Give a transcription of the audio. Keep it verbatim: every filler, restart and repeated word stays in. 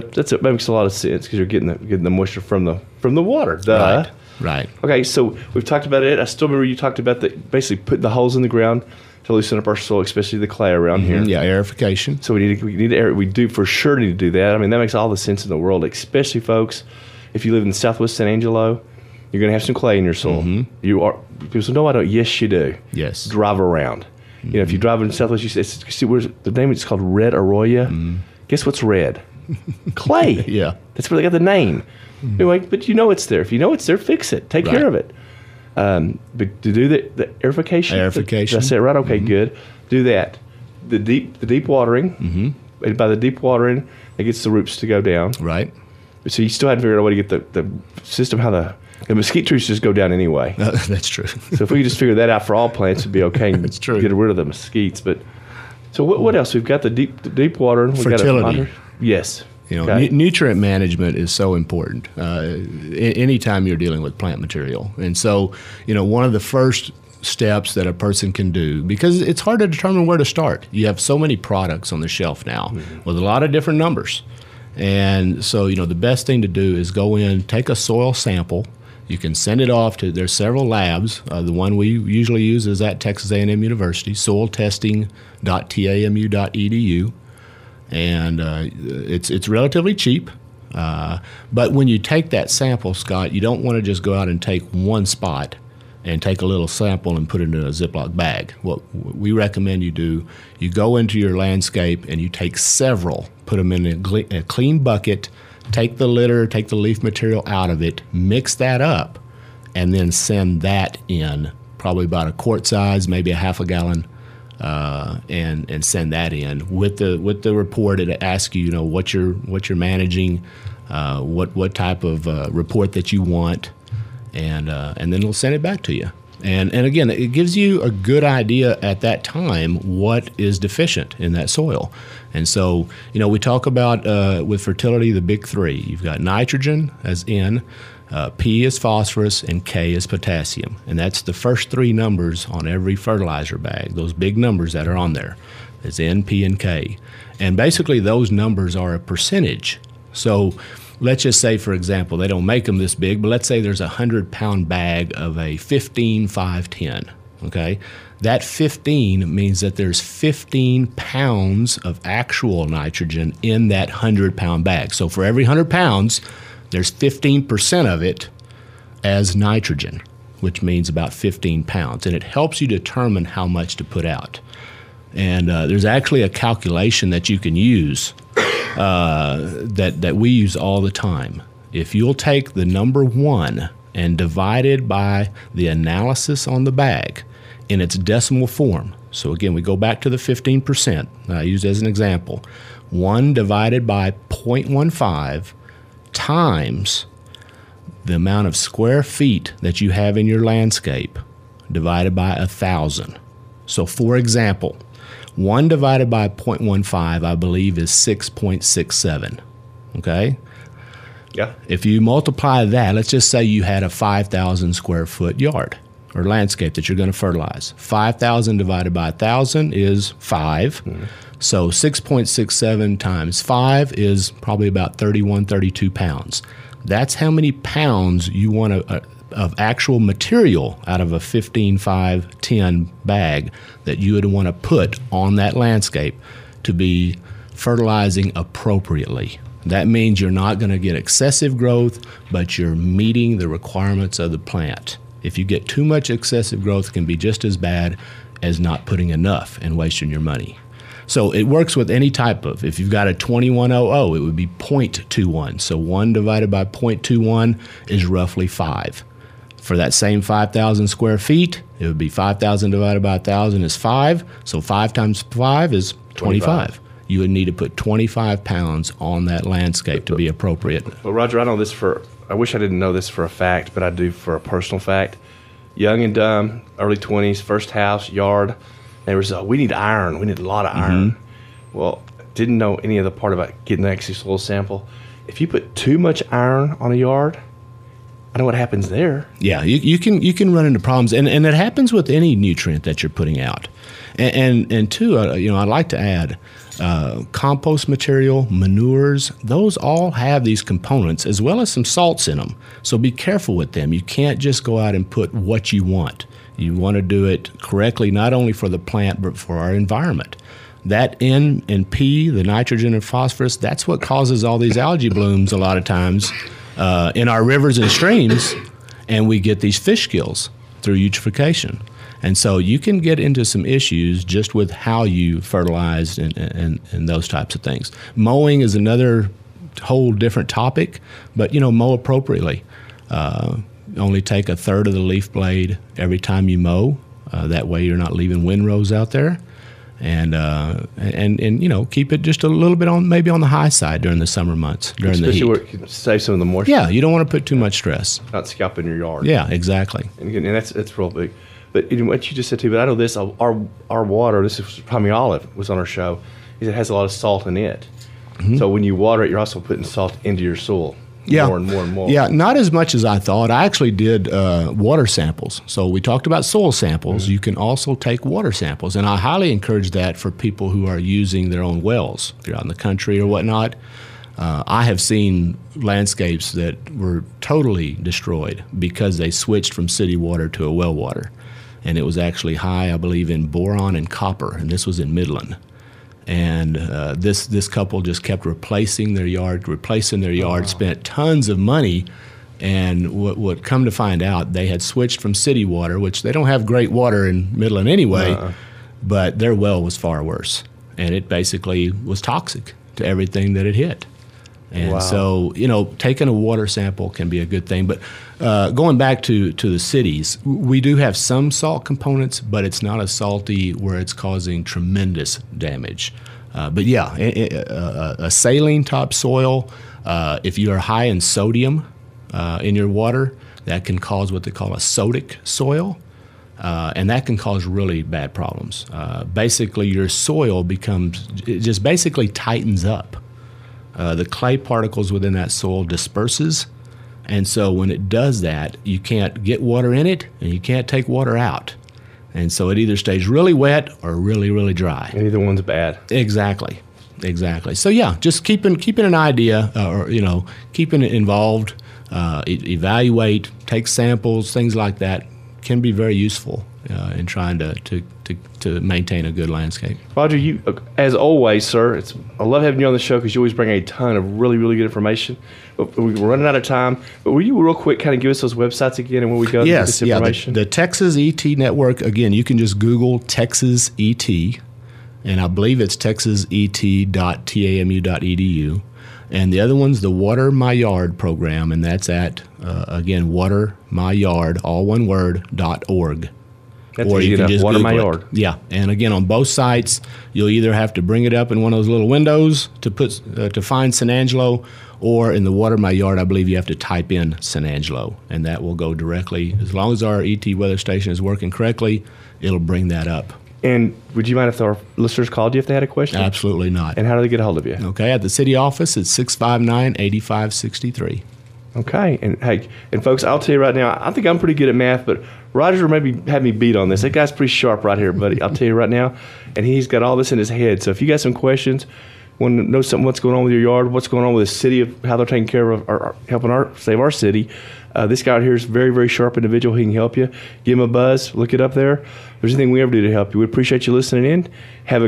that's a, that makes a lot of sense because you're getting the, getting the moisture from the from the water. Duh. Right. Right. Okay, so we've talked about it. I still remember you talked about the basically putting the holes in the ground to loosen up our soil, especially the clay around Mm-hmm. here. Yeah, aerification. So we need to, we need to air, we do for sure need to do that. I mean, that makes all the sense in the world, especially folks, if you live in Southwest San Angelo, you're going to have some clay in your soil. Mm-hmm. You are people say, no, I don't. Yes, you do. Yes. Drive around. Mm-hmm. You know, if you drive in Southwest, you see, see where's the name? It's called Red Arroyo. Mm-hmm. Guess what's red? Clay. Yeah. That's where they got the name. Mm-hmm. Anyway, but you know it's there. If you know it's there, fix it. Take Right. care of it. Um, but to do the, the aerification. Aerification. Did I say it right? Okay, Mm-hmm. good. Do that. The deep, the deep watering. Mm-hmm. And by the deep watering, it gets the roots to go down. Right. So you still haven't figured out a way to get the, the system, how the, the mesquite trees just go down anyway. Uh, that's true. So if we could just figure that out for all plants, it'd be okay. And That's true. Get rid of the mesquites. But so what, what else? We've got the deep, the deep watering. We've Fertility. Got a, yes. You know, Okay. nu- nutrient management is so important uh, a- anytime you're dealing with plant material. And so, you know, one of the first steps that a person can do, because it's hard to determine where to start. You have so many products on the shelf now mm-hmm. with a lot of different numbers. And so, you know, the best thing to do is go in, take a soil sample. You can send it off to, there's several labs. Uh, the one we usually use is at Texas A and M University, soil testing dot tamu dot e d u. And uh, it's it's relatively cheap. Uh, but when you take that sample, Scott, you don't want to just go out and take one spot and take a little sample and put it in a Ziploc bag. What we recommend you do, you go into your landscape and you take several, put them in a, gle- a clean bucket, take the litter, take the leaf material out of it, mix that up, and then send that in, probably about a quart size, maybe a half a gallon, uh, and and send that in with the with the report. It asks you, you know, what you're what you're managing, uh, what what type of uh, report that you want. And uh, and then it'll send it back to you. And and again, it gives you a good idea at that time what is deficient in that soil. And so, you know, we talk about uh, with fertility the big three. You've got nitrogen as N, uh, P is phosphorus, and K is potassium. And that's the first three numbers on every fertilizer bag. Those big numbers that are on there is N, P, and K. And basically, those numbers are a percentage. So let's just say, for example, they don't make them this big, but let's say there's a one hundred pound bag of a fifteen five ten, okay? That fifteen means that there's fifteen pounds of actual nitrogen in that one hundred pound bag. So for every one hundred pounds, there's fifteen percent of it as nitrogen, which means about fifteen pounds. And it helps you determine how much to put out. And uh, there's actually a calculation that you can use Uh, that, that we use all the time. If you'll take the number one and divide it by the analysis on the bag in its decimal form, so again, we go back to the fifteen percent, I use as an example, one divided by zero point one five times the amount of square feet that you have in your landscape divided by one thousand. So for example, one divided by zero point one five, I believe, is six point six seven, okay? Yeah. If you multiply that, let's just say you had a five thousand square foot yard or landscape that you're going to fertilize. five thousand divided by one thousand is five. Mm-hmm. So six point six seven times five is probably about thirty-one, thirty-two pounds. That's how many pounds you want to... Uh, of actual material out of a fifteen five ten bag that you would want to put on that landscape to be fertilizing appropriately. That means you're not going to get excessive growth, but you're meeting the requirements of the plant. If you get too much excessive growth, it can be just as bad as not putting enough and wasting your money. So it works with any type of, if you've got a twenty-one hundred, it would be zero point two one. So one divided by zero point two one is roughly five. For that same five thousand square feet, it would be five thousand divided by one thousand is five. So five times five is twenty-five. twenty-five. You would need to put twenty-five pounds on that landscape to be appropriate. Well, Roger, I know this for, I wish I didn't know this for a fact, but I do for a personal fact. Young and dumb, early twenties, first house, yard. Neighbors, oh, we need iron. We need a lot of iron. Mm-hmm. Well, didn't know any of the part about getting the actual soil sample. If you put too much iron on a yard, I know what happens there. Yeah, you, you can you can run into problems, and, and it happens with any nutrient that you're putting out. And and, and two, uh, you know, I'd like to add, uh, compost material, manures, those all have these components as well as some salts in them. So be careful with them. You can't just go out and put what you want. You want to do it correctly, not only for the plant, but for our environment. That N and P, the nitrogen and phosphorus, that's what causes all these algae blooms a lot of times uh, in our rivers and streams, and we get these fish kills through eutrophication. And so you can get into some issues just with how you fertilize and, and, and those types of things. Mowing is another whole different topic, but, you know, mow appropriately. Uh, only take a third of the leaf blade every time you mow. Uh, that way you're not leaving windrows out there. And, uh, and, and, you know, keep it just a little bit on, maybe on the high side during the summer months, during Especially the heat. where it can save some of the moisture. Yeah, you don't want to put too much stress. Not scalping your yard. Yeah, exactly. And, again, and that's that's real big. But you know, what you just said too, but I know this, our our water, this is Tommy Olive was on our show, is it has a lot of salt in it. Mm-hmm. So when you water it, you're also putting salt into your soil. Yeah. More and more and more. Yeah, not as much as I thought. I actually did uh, water samples. So we talked about soil samples. Mm-hmm. You can also take water samples. And I highly encourage that for people who are using their own wells. If you're out in the country or whatnot. Uh, I have seen landscapes that were totally destroyed because they switched from city water to a well water. And it was actually high, I believe, in boron and copper. And this was in Midland. And uh, this this couple just kept replacing their yard, replacing their yard, wow. Spent tons of money, and what what come to find out, they had switched from city water, which they don't have great water in Midland anyway, uh-uh. But their well was far worse, and it basically was toxic to everything that it hit. And wow. So, you know, taking a water sample can be a good thing. But uh, going back to, to the cities, we do have some salt components, but it's not as salty where it's causing tremendous damage. Uh, but yeah, a, a, a saline topsoil, uh, if you are high in sodium uh, in your water, that can cause what they call a sodic soil. Uh, and that can cause really bad problems. Uh, basically, your soil becomes, it just basically tightens up. Uh, the clay particles within that soil disperses, and so when it does that, you can't get water in it, and you can't take water out. And so it either stays really wet or really, really dry. And either one's bad. Exactly, exactly. So yeah, just keeping keeping an idea, uh, or you know, keeping it involved, uh, e- evaluate, take samples, things like that can be very useful uh, in trying to, to to to maintain a good landscape. Roger, you as always, sir. It's I love having you on the show because you always bring a ton of really, really good information. But we're running out of time. But will you real quick kind of give us those websites again and where we go to yes, get this information? Yeah, the, the Texas E T Network. Again, you can just Google Texas E T, and I believe it's texas e t dot tamu dot e d u. And the other one's the Water My Yard program, and that's at uh, again Water My Yard, all one word, dot org. That's or easy you can enough. Just Water My Yard. Yeah, and again on both sites, you'll either have to bring it up in one of those little windows to put uh, to find San Angelo, or in the Water My Yard, I believe you have to type in San Angelo, and that will go directly. As long as our E T weather station is working correctly, it'll bring that up. And would you mind if our listeners called you if they had a question? Absolutely not. And how do they get a hold of you? Okay, at the city office, it's six five nine, eight five six three. Okay, and hey, and folks, I'll tell you right now, I think I'm pretty good at math, but Roger maybe had me beat on this. That guy's pretty sharp right here, buddy. I'll tell you right now, and he's got all this in his head. So if you got some questions, want to know something, what's going on with your yard, what's going on with the city, of how they're taking care of, or, or helping our save our city, uh, this guy out here is a very, very sharp individual. He can help you. Give him a buzz. Look it up there. If there's anything we ever do to help you, we appreciate you listening in. Have a